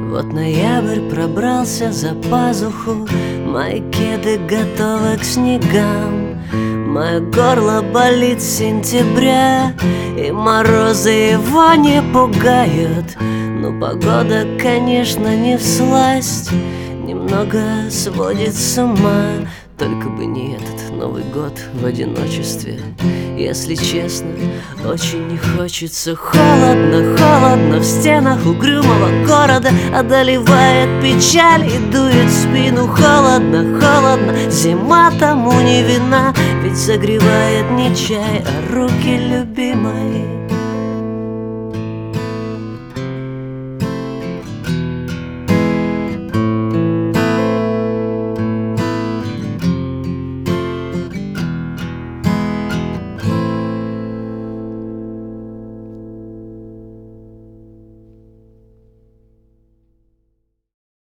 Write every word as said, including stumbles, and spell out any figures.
Вот ноябрь пробрался за пазуху, мои кеды готовы к снегам. Мое горло болит с сентября, и морозы его не пугают. Но погода, конечно, не всласть, немного сводит с ума. Только бы не этот Новый год в одиночестве. Если честно, очень не хочется. Холодно, холодно в стенах угрюмого города, одолевает печаль и дует в спину. Холодно, холодно, зима тому не вина, ведь согревает не чай, а руки любимой.